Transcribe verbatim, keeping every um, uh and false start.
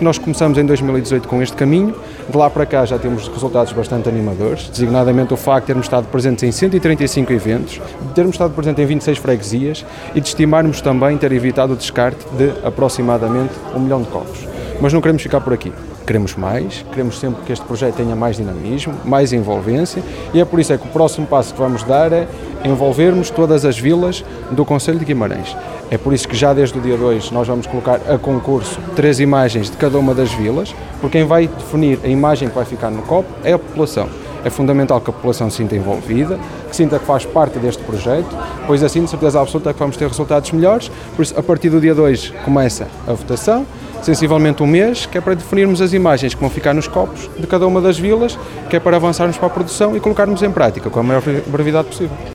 que nós começamos em dois mil e dezoito com este caminho. De lá para cá já temos resultados bastante animadores, designadamente o facto de termos estado presentes em cento e trinta e cinco eventos, de termos estado presentes em vinte e seis freguesias e de estimarmos também ter evitado o descarte de aproximadamente um milhão de copos. Mas não queremos ficar por aqui. Queremos mais, queremos sempre que este projeto tenha mais dinamismo, mais envolvência, e é por isso é que o próximo passo que vamos dar é envolvermos todas as vilas do concelho de Guimarães. É por isso que já desde o dia dois nós vamos colocar a concurso três imagens de cada uma das vilas, porque quem vai definir a imagem que vai ficar no copo é a população. É fundamental que a população se sinta envolvida, que sinta que faz parte deste projeto, pois assim de certeza absoluta que vamos ter resultados melhores. Por isso, a partir do dia dois começa a votação, sensivelmente um mês, que é para definirmos as imagens que vão ficar nos copos de cada uma das vilas, que é para avançarmos para a produção e colocarmos em prática com a maior brevidade possível.